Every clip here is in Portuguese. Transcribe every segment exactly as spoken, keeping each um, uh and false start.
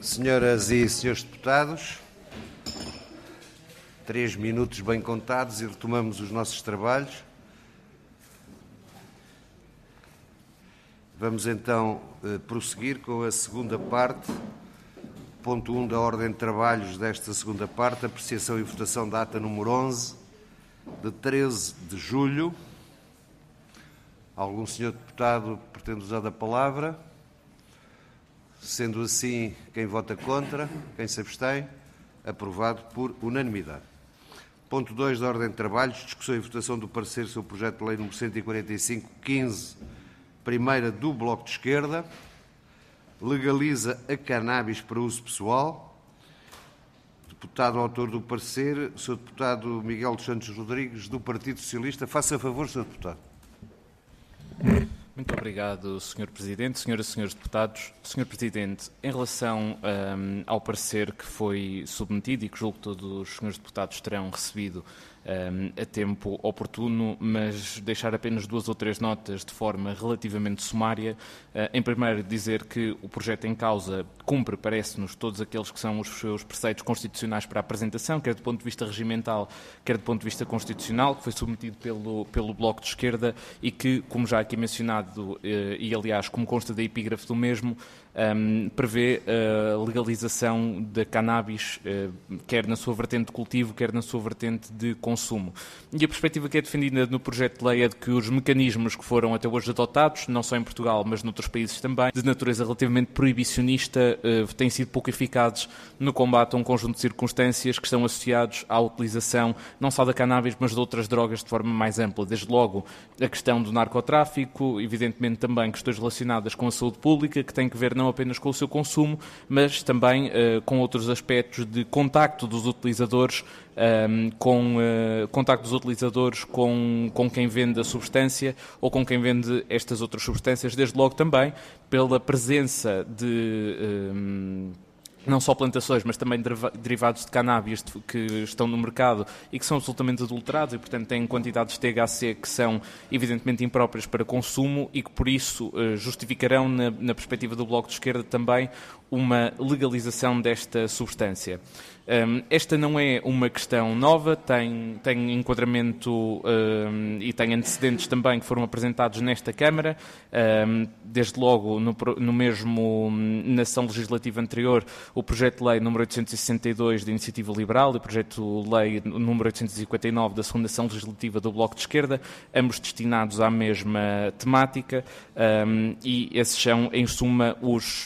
Senhoras e senhores deputados, três minutos bem contados e retomamos os nossos trabalhos. Vamos então eh, prosseguir com a segunda parte, ponto um da ordem de trabalhos desta segunda parte, apreciação e votação da ata número onze, de treze de julho. Algum senhor deputado pretende usar da palavra? Sendo assim, quem vota contra, quem se abstém, aprovado por unanimidade. Ponto dois da ordem de trabalhos, discussão e votação do parecer sobre o projeto de lei número cento e quarenta e cinco barra quinze, primeira do Bloco de Esquerda, legaliza a cannabis para uso pessoal. Deputado autor do parecer, o senhor deputado Miguel dos Santos Rodrigues, do Partido Socialista. Faça favor, senhor deputado. Muito obrigado, senhor Presidente. Senhoras e senhores deputados, senhor Presidente, em relação um, ao parecer que foi submetido e que julgo que todos os senhores deputados terão recebido um, a tempo oportuno, mas deixar apenas duas ou três notas de forma relativamente sumária. Uh, em primeiro, dizer que o projeto em causa cumpre, parece-nos, todos aqueles que são os seus preceitos constitucionais para a apresentação, quer do ponto de vista regimental, quer do ponto de vista constitucional, que foi submetido pelo, pelo Bloco de Esquerda e que, como já aqui mencionado, e aliás, como consta da epígrafe do mesmo, um, prevê a legalização da cannabis, uh, quer na sua vertente de cultivo, quer na sua vertente de consumo. E a perspectiva que é defendida no projeto de lei é de que os mecanismos que foram até hoje adotados, não só em Portugal, mas noutros países também, de natureza relativamente proibicionista, uh, têm sido pouco eficazes no combate a um conjunto de circunstâncias que estão associados à utilização não só da cannabis, mas de outras drogas de forma mais ampla. Desde logo a questão do narcotráfico, evidentemente também questões relacionadas com a saúde pública, que têm que ver não apenas com o seu consumo, mas também uh, com outros aspectos de contacto dos utilizadores, um, com uh, contacto dos utilizadores com, com quem vende a substância ou com quem vende estas outras substâncias, desde logo também pela presença de Um, não só plantações, mas também derivados de cannabis que estão no mercado e que são absolutamente adulterados e, portanto, têm quantidades de T H C que são evidentemente impróprias para consumo e que, por isso, justificarão, na, na perspectiva do Bloco de Esquerda, também uma legalização desta substância. Um, esta não é uma questão nova, tem, tem enquadramento um, e tem antecedentes também que foram apresentados nesta Câmara, um, desde logo no, no mesmo, na sessão legislativa anterior, o projeto de lei número oitocentos e sessenta e dois da Iniciativa Liberal e o projeto de lei número oitocentos e cinquenta e nove da segunda sessão legislativa do Bloco de Esquerda, ambos destinados à mesma temática, um, e esses são, em suma, os,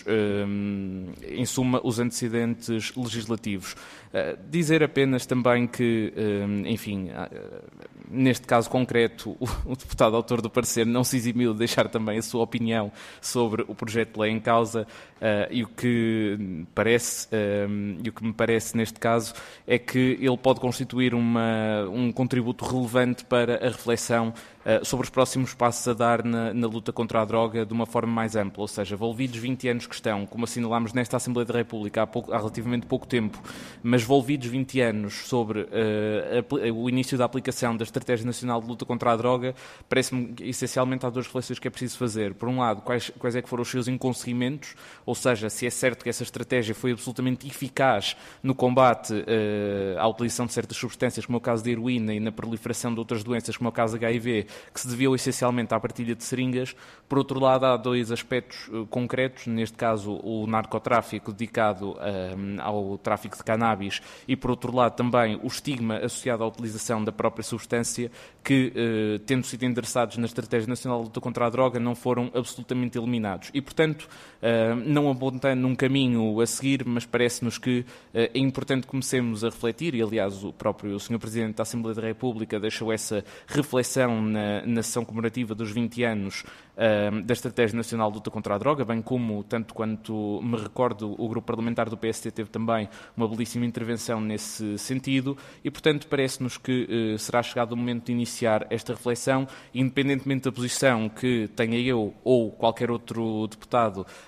um, em suma, os antecedentes legislativos. Uh, dizer apenas também que, uh, enfim, uh, neste caso concreto, o, o deputado autor do parecer não se eximiu de deixar também a sua opinião sobre o projeto de lei em causa, uh, e o que parece, uh, e o que me parece neste caso é que ele pode constituir uma, um contributo relevante para a reflexão Uh, sobre os próximos passos a dar na, na luta contra a droga de uma forma mais ampla, ou seja, volvidos vinte anos que estão, como assinalámos nesta Assembleia da República há, pouco, há relativamente pouco tempo, mas volvidos vinte anos sobre uh, a, o início da aplicação da Estratégia Nacional de Luta contra a Droga, parece-me que essencialmente há duas reflexões que é preciso fazer. Por um lado, quais, quais é que foram os seus inconseguimentos, ou seja, se é certo que essa estratégia foi absolutamente eficaz no combate uh, à utilização de certas substâncias, como é o caso da heroína, e na proliferação de outras doenças, como é o caso da H I V, que se deviam essencialmente à partilha de seringas. Por outro lado, há dois aspectos uh, concretos, neste caso o narcotráfico dedicado uh, ao tráfico de cannabis e, por outro lado, também o estigma associado à utilização da própria substância que, uh, tendo sido endereçados na Estratégia Nacional de Luta contra a Droga, não foram absolutamente eliminados. E, portanto, uh, não apontando um caminho a seguir, mas parece-nos que uh, é importante que comecemos a refletir, e, aliás, o próprio senhor Presidente da Assembleia da República deixou essa reflexão na na sessão comemorativa dos vinte anos uh, da Estratégia Nacional de Luta contra a Droga, bem como, tanto quanto me recordo, o grupo parlamentar do P S T teve também uma belíssima intervenção nesse sentido e, portanto, parece-nos que uh, será chegado o momento de iniciar esta reflexão, independentemente da posição que tenha eu ou qualquer outro deputado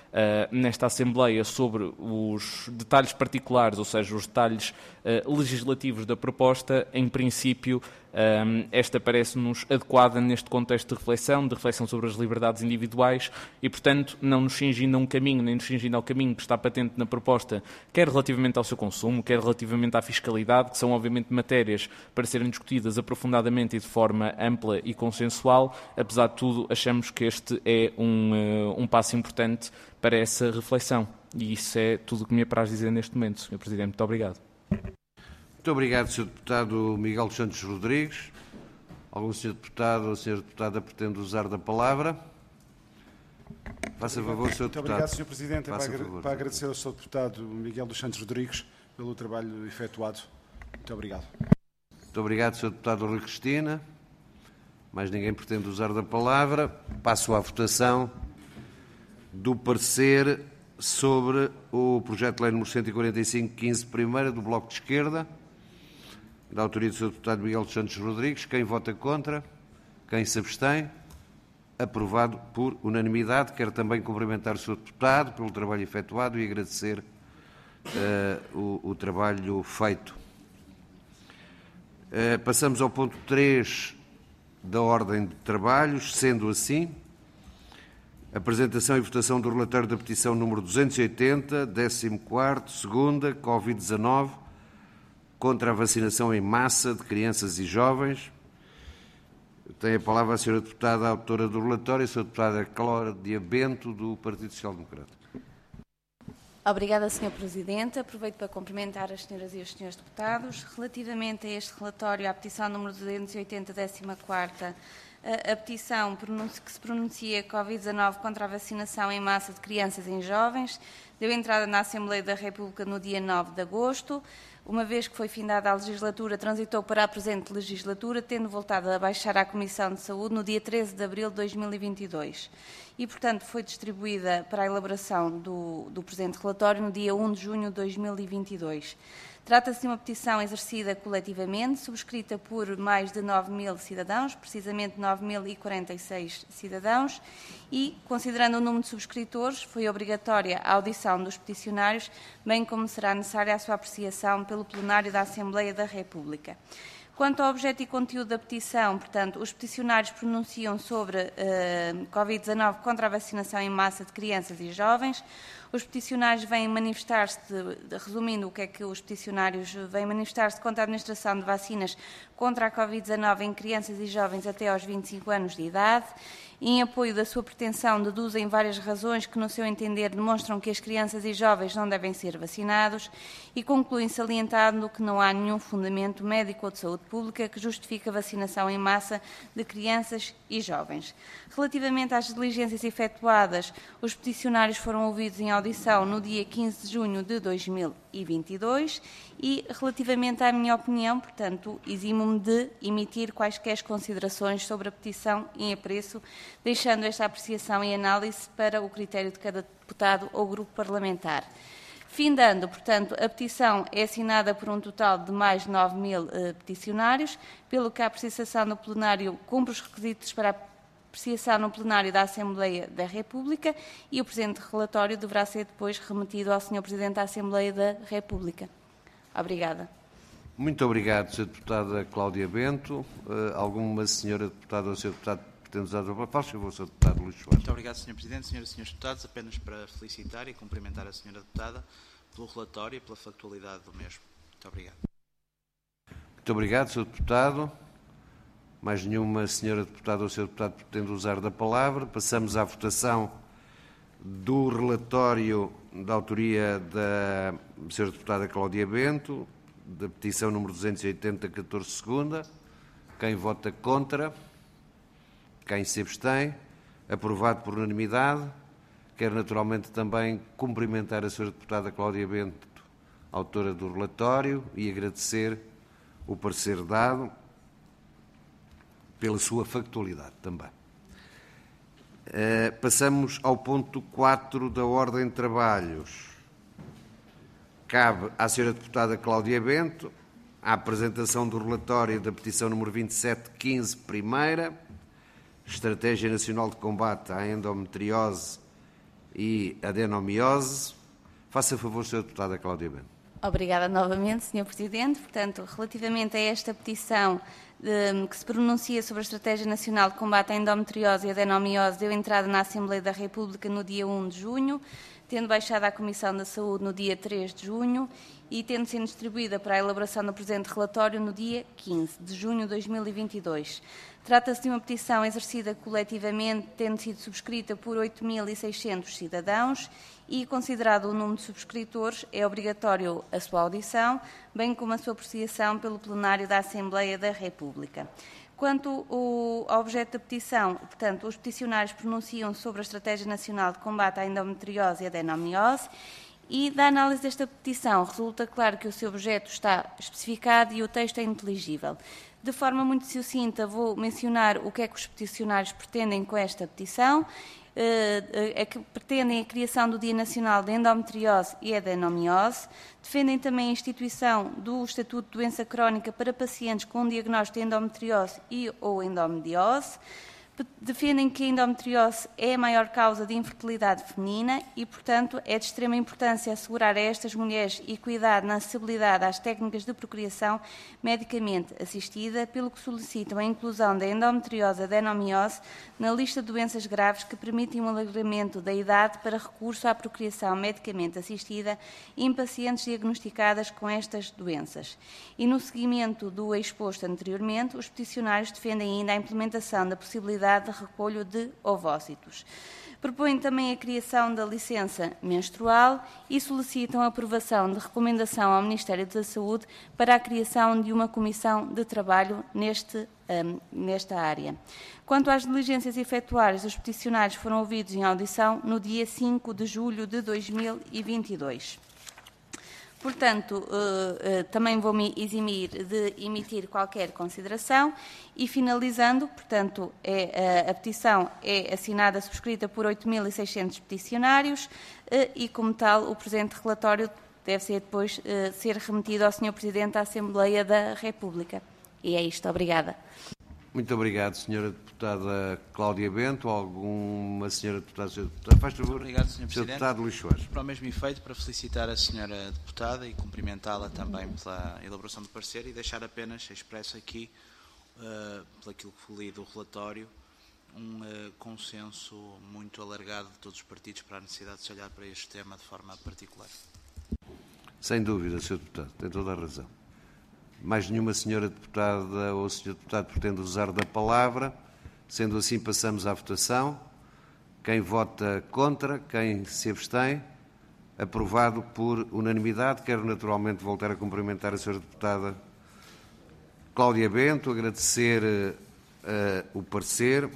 uh, nesta Assembleia sobre os detalhes particulares, ou seja, os detalhes uh, legislativos da proposta, em princípio, um, esta parece-nos adequada neste contexto de reflexão, de reflexão sobre as liberdades individuais e, portanto, não nos cingindo a um caminho, nem nos cingindo ao caminho que está patente na proposta, quer relativamente ao seu consumo, quer relativamente à fiscalidade, que são, obviamente, matérias para serem discutidas aprofundadamente e de forma ampla e consensual. Apesar de tudo, achamos que este é um, uh, um passo importante para essa reflexão. E isso é tudo o que me apraz dizer neste momento, senhor Presidente. Muito obrigado. Muito obrigado, senhor Deputado Miguel dos Santos Rodrigues. Algum senhor Deputado ou senhora Deputada pretende usar da palavra? Faça favor, senhor Deputado. Muito obrigado, senhor Presidente. Faça para, favor. para agradecer ao senhor Deputado Miguel dos Santos Rodrigues pelo trabalho efetuado. Muito obrigado. Muito obrigado, senhor Deputado Rui Cristina. Mais ninguém pretende usar da palavra. Passo à votação do parecer sobre o projeto de lei número cento e quarenta e cinco, quinze, primeira, do Bloco de Esquerda, da autoria do senhor Deputado Miguel dos Santos Rodrigues. Quem vota contra? Quem se abstém? Aprovado por unanimidade. Quero também cumprimentar o senhor Deputado pelo trabalho efetuado e agradecer uh, o, o trabalho feito. Uh, passamos ao ponto três da ordem de trabalhos, sendo assim, apresentação e votação do relatório da petição número duzentos e oitenta, décimo quarto, segunda, Covid dezanove, contra a vacinação em massa de crianças e jovens. Tem a palavra a senhora Deputada, a autora do relatório, a senhora Deputada Cláudia Bento, do Partido Social Democrata. Obrigada, senhor Presidente. Aproveito para cumprimentar as senhoras e os senhores deputados. Relativamente a este relatório, à petição número duzentos e oitenta, décima quarta, a, a petição que se pronuncia Covid dezanove contra a vacinação em massa de crianças e jovens, deu entrada na Assembleia da República no dia nove de agosto. Uma vez que foi findada a legislatura, transitou para a presente legislatura, tendo voltado a baixar à Comissão de Saúde no dia treze de abril de dois mil e vinte e dois. E, portanto, foi distribuída para a elaboração do, do presente relatório no dia um de junho de dois mil e vinte e dois. Trata-se de uma petição exercida coletivamente, subscrita por mais de nove mil cidadãos, precisamente nove mil e quarenta e seis cidadãos, e, considerando o número de subscritores, foi obrigatória a audição dos peticionários, bem como será necessária a sua apreciação pelo plenário da Assembleia da República. Quanto ao objeto e conteúdo da petição, portanto, os peticionários pronunciam sobre uh, Covid dezanove contra a vacinação em massa de crianças e jovens. Os peticionários vêm manifestar-se, resumindo o que é que os peticionários vêm manifestar-se contra a administração de vacinas contra a Covid dezanove em crianças e jovens até aos vinte e cinco anos de idade. E, em apoio da sua pretensão, deduzem várias razões que, no seu entender, demonstram que as crianças e jovens não devem ser vacinados e concluem salientando que não há nenhum fundamento médico ou de saúde pública que justifique a vacinação em massa de crianças e jovens. Relativamente às diligências efetuadas, os peticionários foram ouvidos em audição no dia quinze de junho de dois mil e vinte e dois e, relativamente à minha opinião, portanto, eximo-me de emitir quaisquer considerações sobre a petição em apreço, deixando esta apreciação e análise para o critério de cada deputado ou grupo parlamentar. Findando, portanto, a petição é assinada por um total de mais de nove mil uh, peticionários, pelo que a apreciação no plenário cumpre os requisitos para a apreciação no plenário da Assembleia da República e o presente relatório deverá ser depois remetido ao senhor Presidente da Assembleia da República. Obrigada. Muito obrigado, senhora Deputada Cláudia Bento. Uh, alguma senhora Deputada ou senhor Deputado pretende usar a palavra? Faz favor, senhor Deputado Luís Soares. Muito obrigado, senhor Presidente. Senhoras e senhores deputados, apenas para felicitar e cumprimentar a senhora Deputada pelo relatório e pela factualidade do mesmo. Muito obrigado. Muito obrigado, senhor Deputado. Mais nenhuma senhora Deputada ou senhor Deputado pretende usar da palavra. Passamos à votação do relatório da autoria da senhora Deputada Cláudia Bento, da petição número duzentos e oitenta, catorze, segunda. Quem vota contra? Quem se abstém? Aprovado por unanimidade. Quero naturalmente também cumprimentar a senhora Deputada Cláudia Bento, autora do relatório, e agradecer o parecer dado pela sua factualidade também. Uh, passamos ao ponto quatro da ordem de trabalhos. Cabe à senhora Deputada Cláudia Bento a apresentação do relatório da petição número vinte e sete, quinze, primeira, Estratégia Nacional de Combate à Endometriose e adenomiose. Faça favor, senhora Deputada Cláudia Bento. Obrigada novamente, senhor Presidente. Portanto, relativamente a esta petição de, que se pronuncia sobre a Estratégia Nacional de Combate à Endometriose e Adenomiose, deu entrada na Assembleia da República no dia um de junho, tendo baixado à Comissão da Saúde no dia três de junho e tendo sido distribuída para a elaboração do presente relatório no dia quinze de junho de dois mil e vinte e dois. Trata-se de uma petição exercida coletivamente, tendo sido subscrita por oito mil e seiscentos cidadãos e, considerado o número de subscritores, é obrigatório a sua audição, bem como a sua apreciação pelo plenário da Assembleia da República. Quanto ao objeto da petição, portanto, os peticionários pronunciam sobre a Estratégia Nacional de Combate à Endometriose e Adenomiose e, da análise desta petição, resulta claro que o seu objeto está especificado e o texto é inteligível. De forma muito sucinta, vou mencionar o que é que os peticionários pretendem com esta petição. É que pretendem a criação do Dia Nacional de Endometriose e Adenomiose, defendem também a instituição do Estatuto de Doença Crónica para pacientes com diagnóstico de endometriose e ou endometriose, defendem que a endometriose é a maior causa de infertilidade feminina e, portanto, é de extrema importância assegurar a estas mulheres equidade na acessibilidade às técnicas de procriação medicamente assistida, pelo que solicitam a inclusão da endometriose e adenomiose na lista de doenças graves que permitem um alargamento da idade para recurso à procriação medicamente assistida em pacientes diagnosticadas com estas doenças. E, no seguimento do exposto anteriormente, os peticionários defendem ainda a implementação da possibilidade de recolho de ovócitos. Propõem também a criação da licença menstrual e solicitam a aprovação de recomendação ao Ministério da Saúde para a criação de uma comissão de trabalho neste, um, nesta área. Quanto às diligências efetuadas, os peticionários foram ouvidos em audição no dia cinco de julho de dois mil e vinte e dois. Portanto, uh, uh, também vou-me eximir de emitir qualquer consideração e, finalizando, portanto, é, uh, a petição é assinada, subscrita por oito mil e seiscentos peticionários uh, e, como tal, o presente relatório deve ser depois uh, ser remetido ao senhor Presidente da Assembleia da República. E é isto. Obrigada. Muito obrigado, senhora Deputada Cláudia Bento. Alguma senhora Deputada? Senhora Deputada, faz favor. Obrigado, senhor Presidente. Deputado Luís Soares. Para o mesmo efeito, para felicitar a senhora Deputada e cumprimentá-la também pela elaboração do parecer e deixar apenas expresso aqui, uh, pelo aquilo que li do relatório, um uh, consenso muito alargado de todos os partidos para a necessidade de se olhar para este tema de forma particular. Sem dúvida, senhor Deputado, tem toda a razão. Mais nenhuma senhora Deputada ou senhor Deputado pretende usar da palavra. Sendo assim, passamos à votação. Quem vota contra, quem se abstém, aprovado por unanimidade. Quero naturalmente voltar a cumprimentar a senhora Deputada Cláudia Bento, agradecer uh, o parecer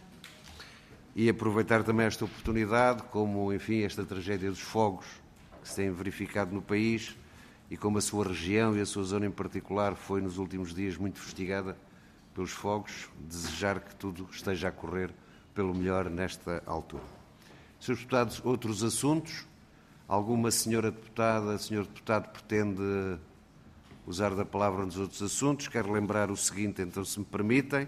e aproveitar também esta oportunidade, como, enfim, esta tragédia dos fogos que se tem verificado no país, e como a sua região e a sua zona em particular foi nos últimos dias muito fustigada pelos fogos, desejar que tudo esteja a correr pelo melhor nesta altura. senhores Deputados, outros assuntos? Alguma senhora Deputada, senhor Deputado pretende usar da palavra nos outros assuntos? Quero lembrar o seguinte, então, se me permitem.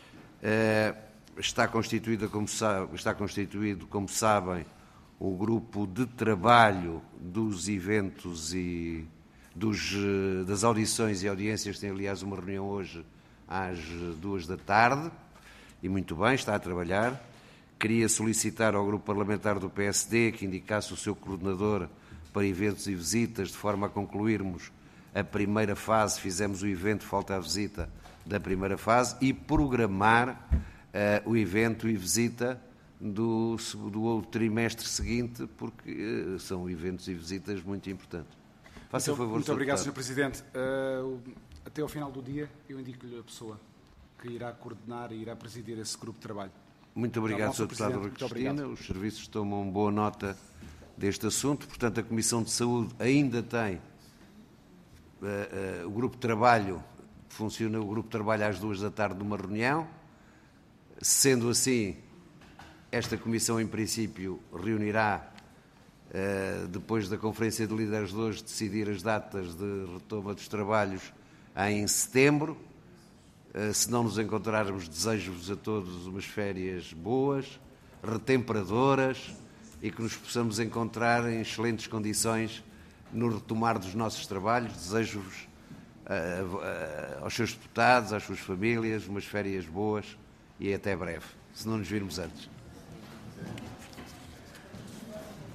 Está constituída, como sabe, está constituído, como sabem, o grupo de trabalho dos eventos e Dos, das audições e audiências. Tem, aliás, uma reunião hoje às duas da tarde, e muito bem, está a trabalhar. Queria solicitar ao grupo parlamentar do P S D que indicasse o seu coordenador para eventos e visitas, de forma a concluirmos a primeira fase, fizemos o evento, falta a visita da primeira fase, e programar uh, o evento e visita do, do trimestre seguinte, porque uh, são eventos e visitas muito importantes. Faça Muito, favor, muito obrigado, senhor Deputado. Presidente. Uh, até ao final do dia, eu indico-lhe a pessoa que irá coordenar e irá presidir esse grupo de trabalho. Muito obrigado, senhor Deputado Rui Cristina. Os serviços tomam boa nota deste assunto. Portanto, a Comissão de Saúde ainda tem uh, uh, o grupo de trabalho, funciona o grupo de trabalho às duas da tarde numa reunião. Sendo assim, esta Comissão, em princípio, reunirá Uh, depois da Conferência de Líderes de hoje, decidir as datas de retoma dos trabalhos em setembro. Uh, se não nos encontrarmos, desejo-vos a todos umas férias boas, retemperadoras e que nos possamos encontrar em excelentes condições no retomar dos nossos trabalhos. Desejo-vos, uh, uh, aos seus deputados, às suas famílias, umas férias boas e até breve, se não nos virmos antes.